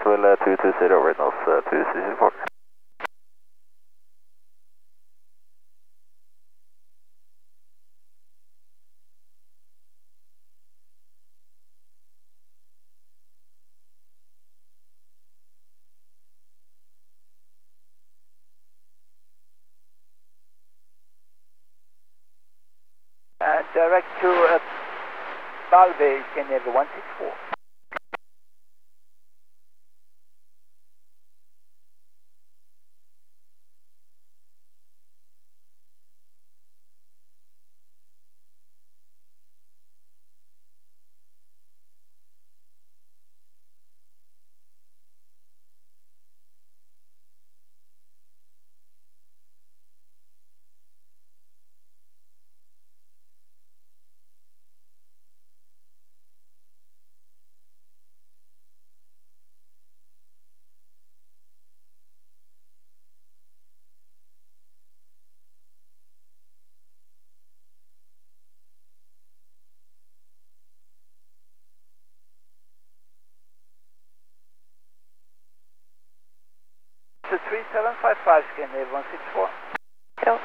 Nashville 220, Reynolds 264. Direct to Balve, Scandinavia 164. To 3755, Scandinavia 164. Go.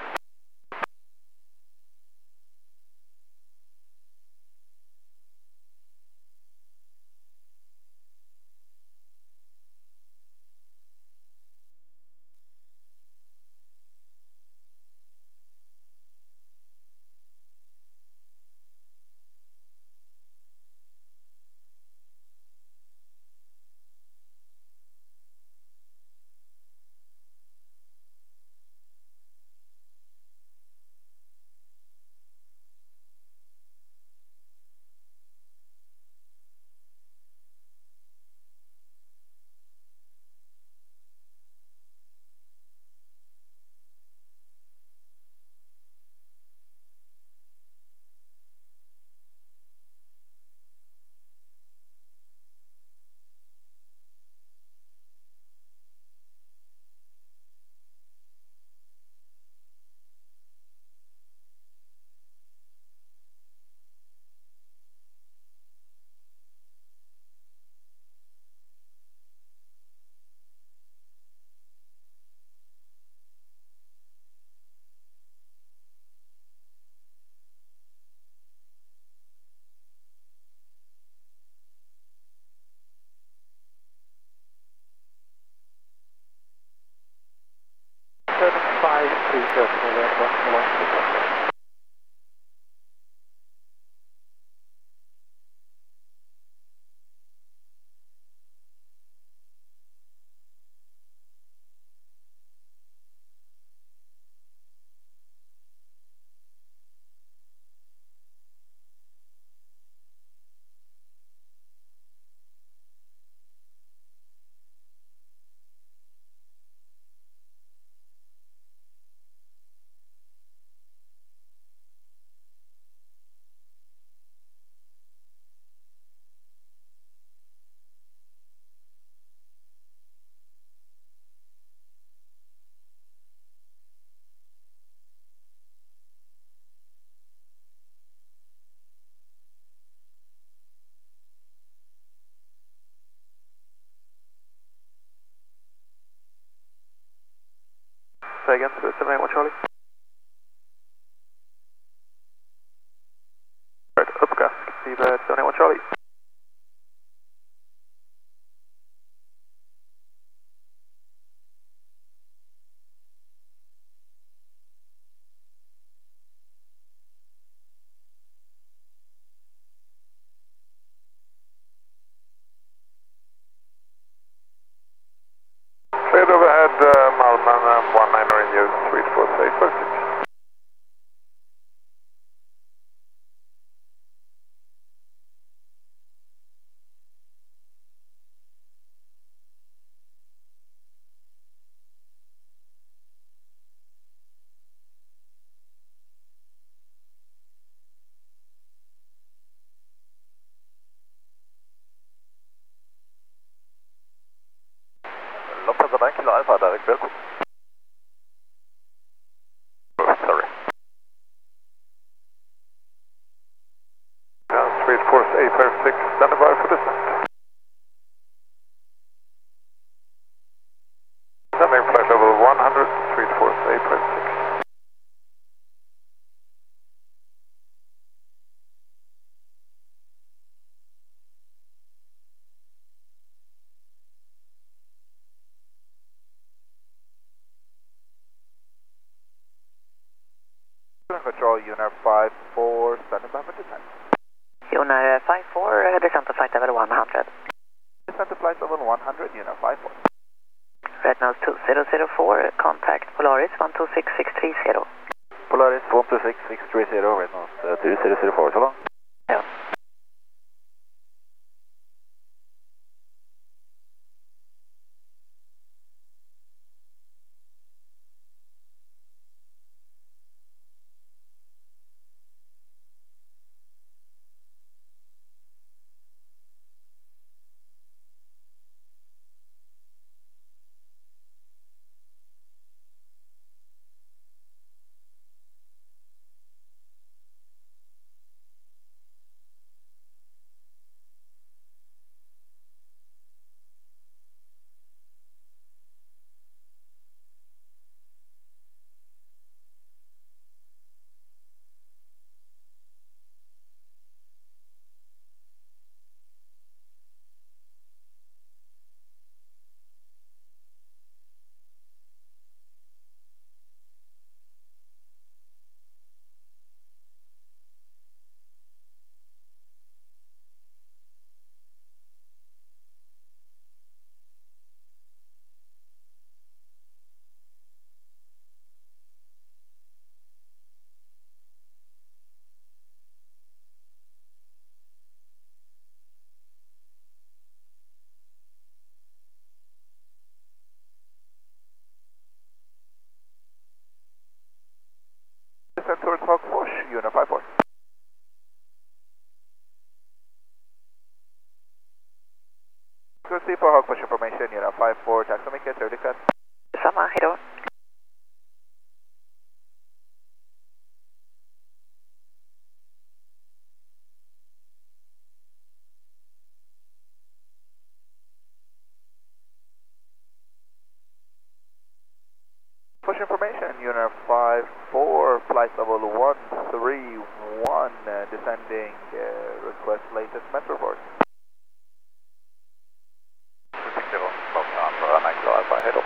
Say again, 781 Charlie. Right, upcast, leave 781 Charlie. Cleared overhead, Malman 19 in use, Swede 4846. Lufthansa 9 Kilo Alpha, direct Belco. Oh, sorry. Swede 4846, standing by for descent. control, Unar 5-4, standing by for descent. Unar 5-4, descent to flight level 100. Descent to flight level 100, Unar 5-4. Red nose 2004, contact Polaris 126630. Polaris 126630, red nose 2004, so long. Ja. Descent towards Hagfors, Unar 5-4. Good for Hagfors information, Unar 5-4, tack så mycket, trevlig kväll. Detsamma, hejdå. Push information, Unar 5-4, flight level 131, descending, request latest metro report. Hejdå.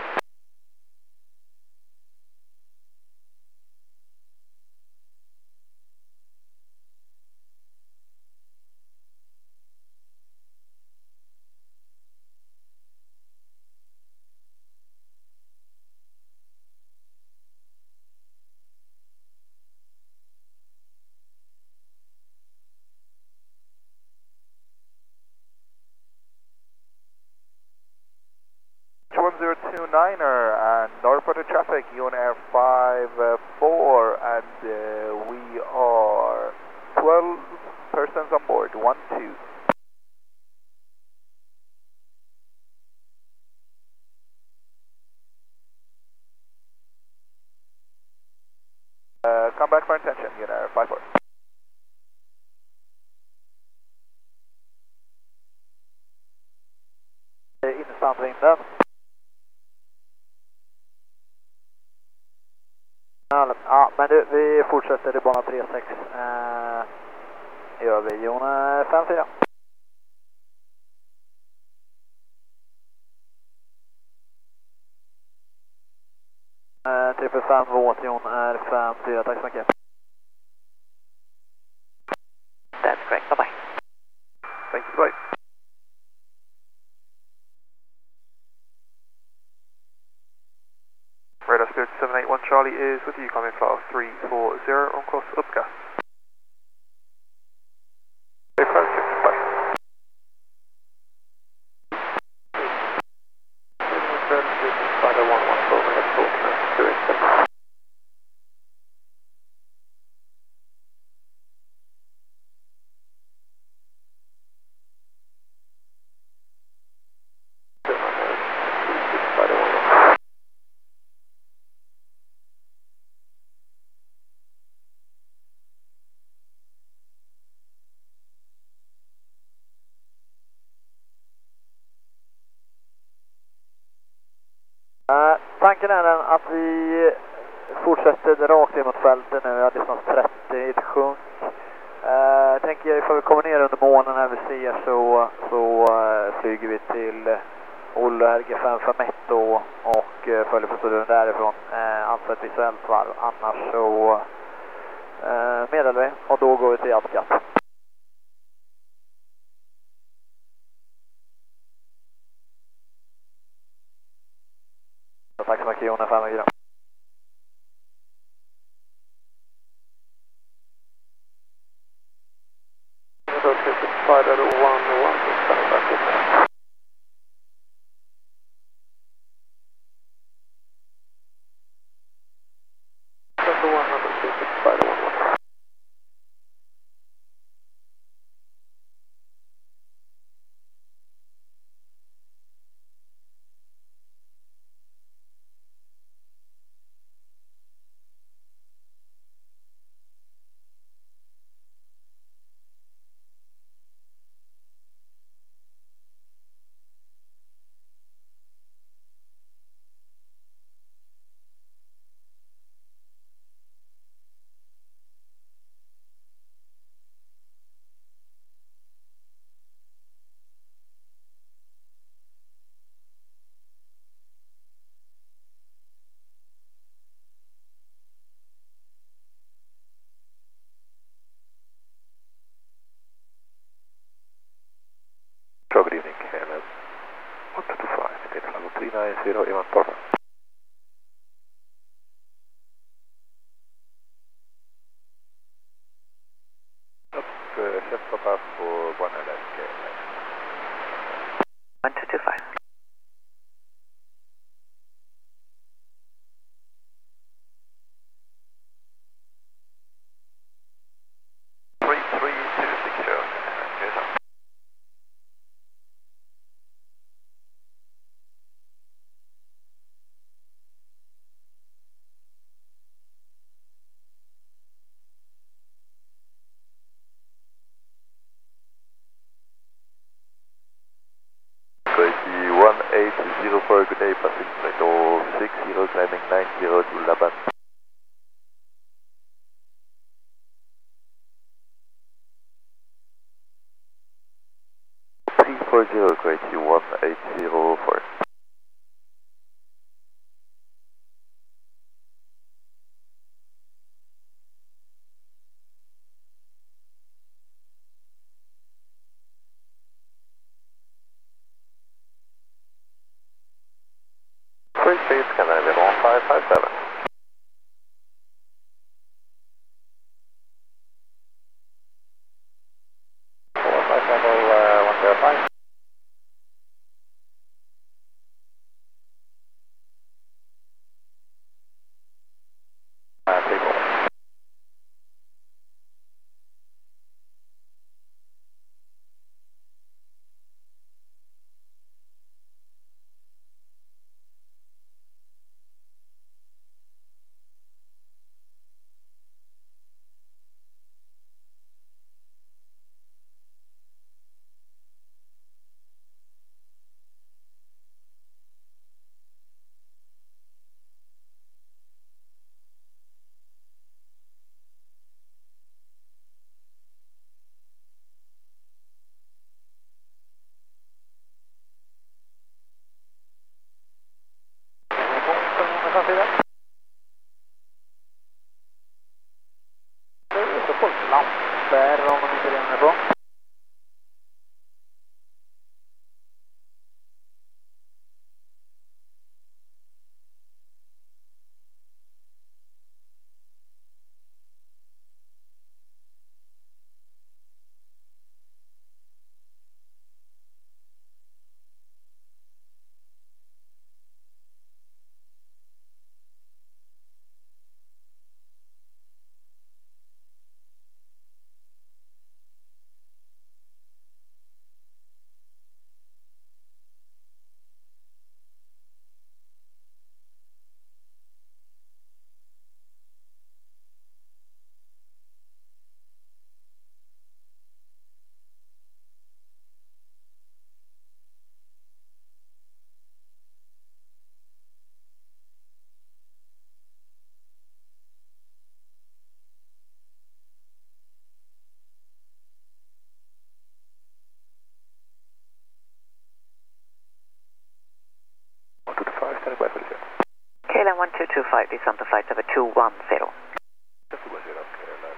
And Northport traffic, Unar 5-4, and we are 12 persons on board, 1-2. Come back for intention, Unar 5-4. Instandsvinden. Ja, men du, vi fortsätter i bana 36. Gör vi, Unar 5-4. Triple 5 våt, Unar 5-4, tack så mycket. That's correct, bye-bye. Thank you, bye. Radar Spirit 781 Charlie is with you, coming flight 340 on course upcast. Tanken är den att vi fortsätter rakt in mot fältet nu. Jag har distans 30 i ett sjunk. Tänker ifall vi kommer ner under månen här vi ser så flyger vi till Olle RG5 för Metto och följer proceduren därifrån. Alltså ett visuellt varv. Annars så Meddelar vi och då går vi till ASCAP. Tack så mycket Jonas, 5 gram. Spider 116. Good evening, KLM 125, data level 390, Ivan Torra. Chefstoppa på Barnelec. 1225. Crazy 1804, good day, passing flight 060, climbing 90 to Laban. P40, Crazy 1804. Free space, Canada 1557. Flight level 105. Take over. Lampor om man inte ringer på. KLM 1225, descend to flight level 210. 210,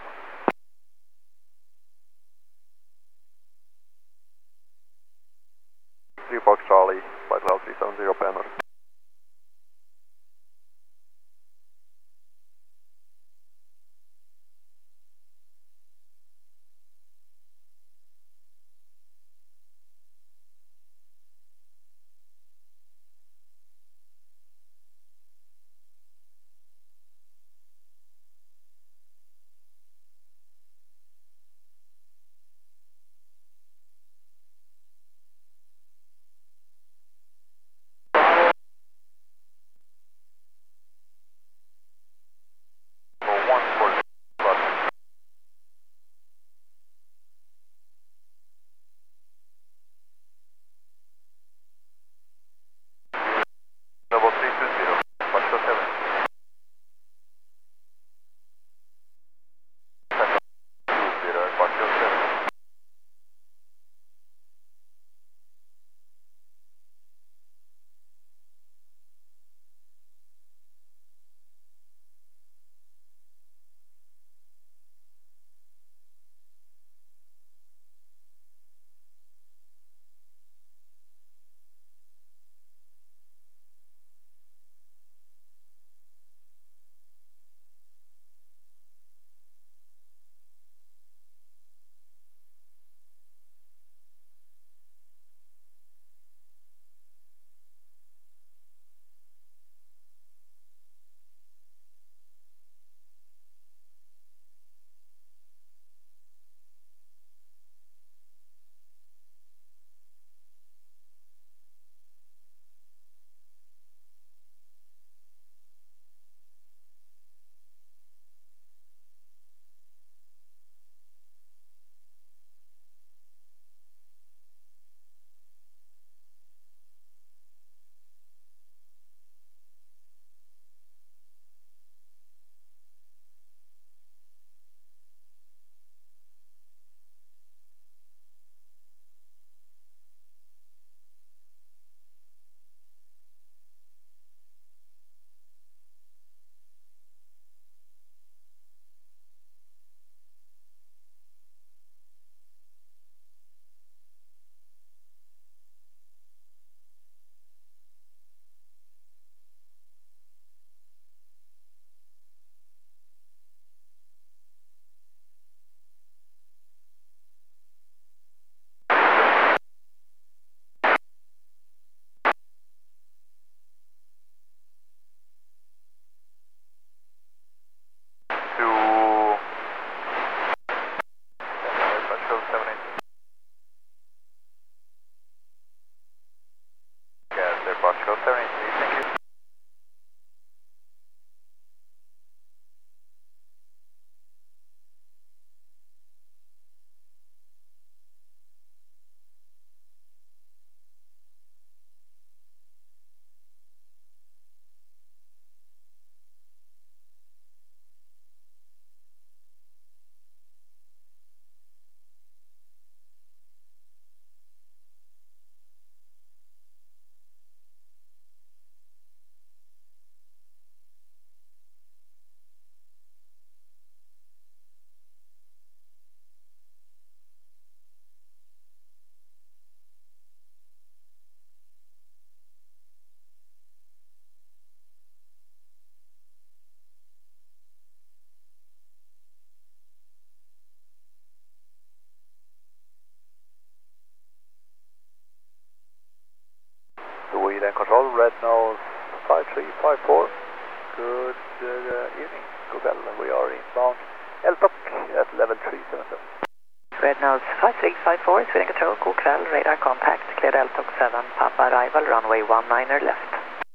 5354. Good evening, Google. We are inbound LTOC at level 370. Red Nose 5354, Sweden Control, god kväll, radar contact, cleared LTOC 7, Papa arrival, runway 19er left.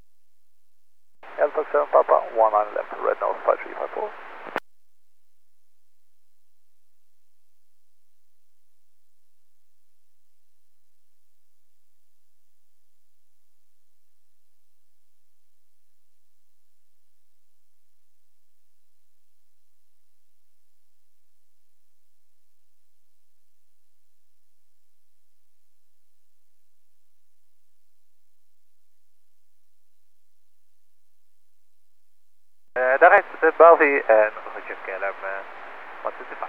LTOC 7 Papa, 19 left, Red Nose 5354. Daar rijdt Balvi en Roger Kellerm 125.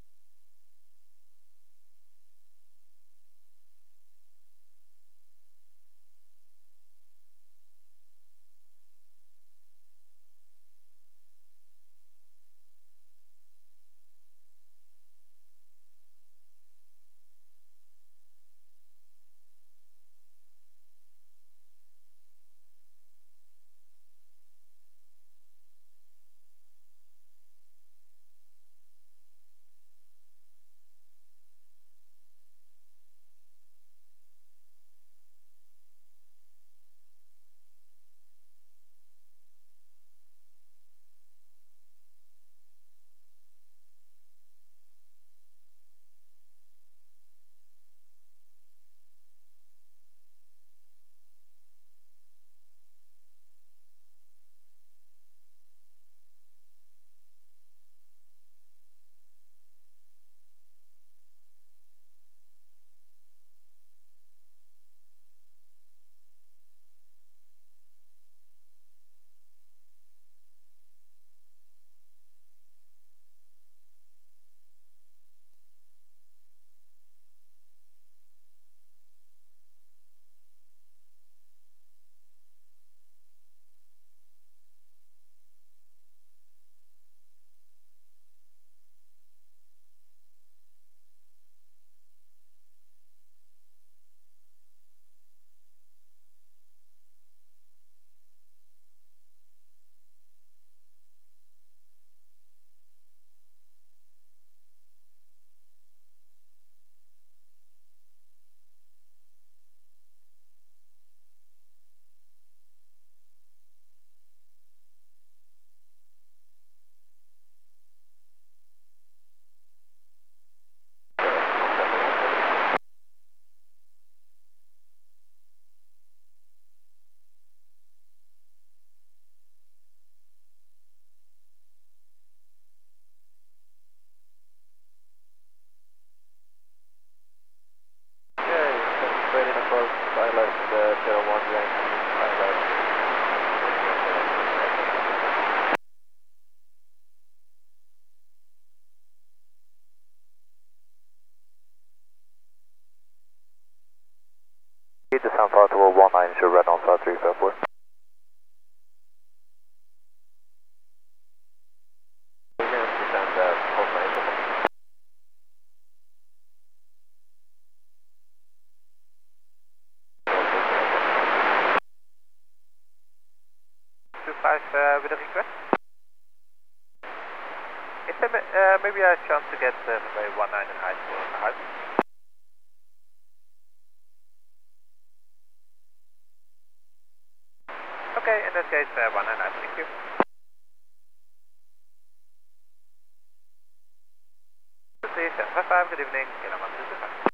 Descent flight to 19 should red on 5354. With a request? Is there maybe a chance to get runway 19 and high for a house? Okay, in that case, 19, thank you. Please, 755, good evening, Kilo 125.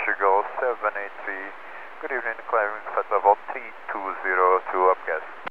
Portugal 783. Good evening, climbing flight level 3202 up gas.